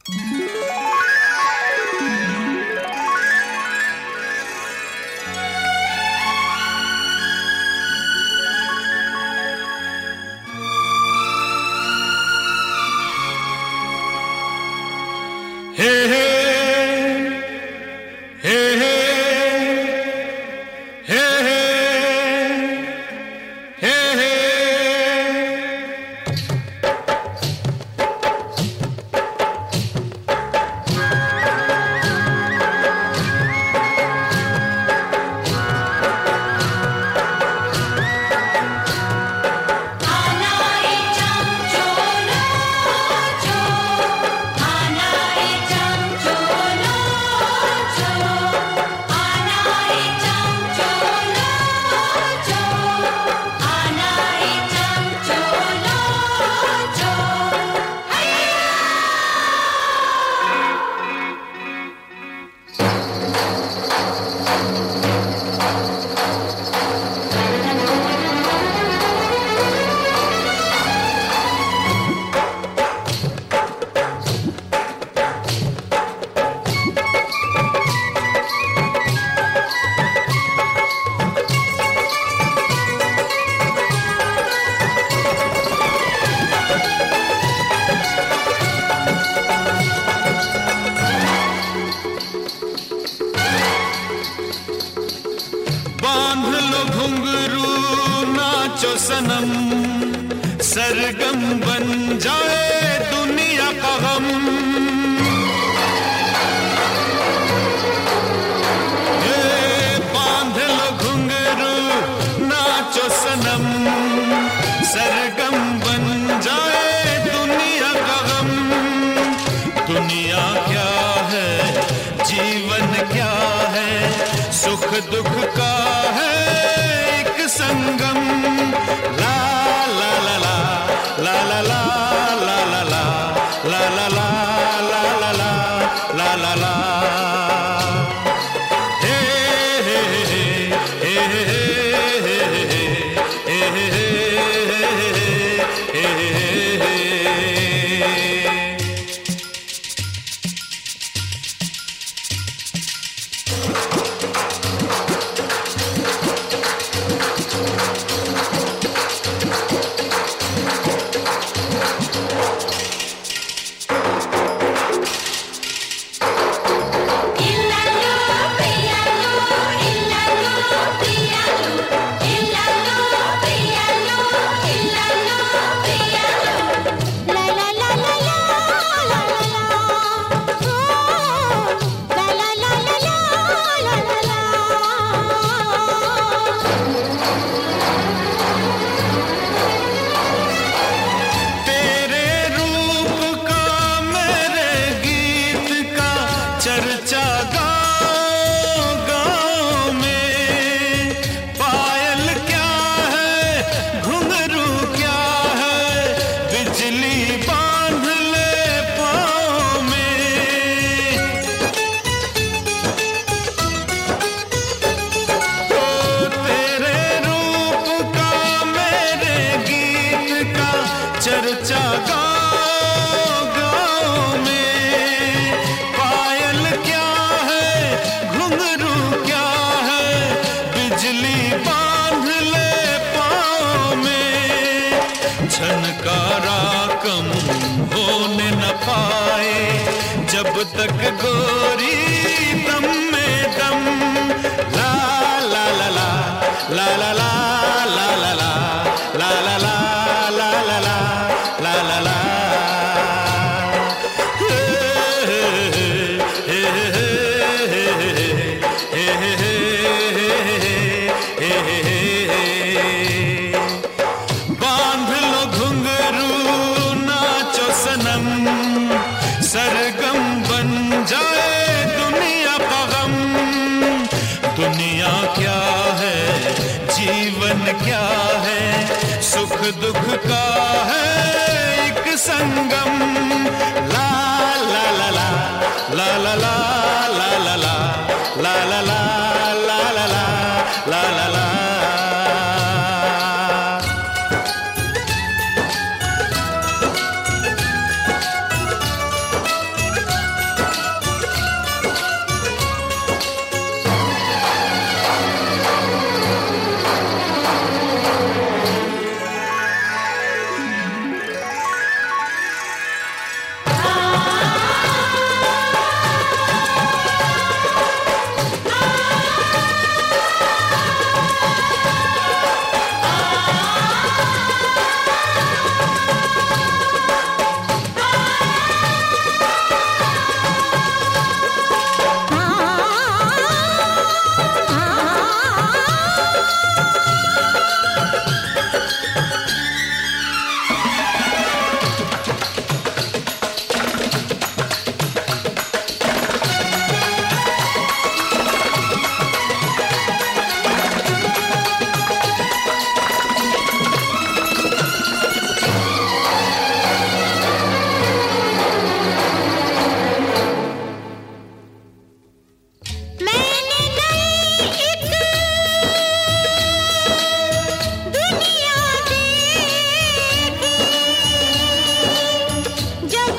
सनम सरगम बन जाए दुनिया का गम। बांध लो घुंघरू नाचो सनम सरगम बन जाए दुनिया का गम। दुनिया क्या है जीवन क्या है सुख दुख का है एक संगम। ला ला ला ला ला ला ला ला ला ला ला ला ला ला ला ला ला ला हे हे हे हे हे हे चर्चा गाँव गाँव में। पायल क्या है घुंघरू क्या है बिजली बांध ले पाँव में। ओ तेरे रूप का मेरे गीत का चर्चा गाँव गाँव में। बांध ले पाँव में झनकारा कम होने न पाए जब तक गोरी दम में दम। ला ला ला ला ला ला ला ला ला ला ला ला ला ला ला ला ला ला बांध लो घुंघरू नाचो सनम सरगम बन जाए दुनिया का गम। दुनिया क्या है जीवन क्या है सुख दुख का है एक संगम। ला ला ला ला ला ला ला ला ला ला ला ला ला ला ला ला ला ला।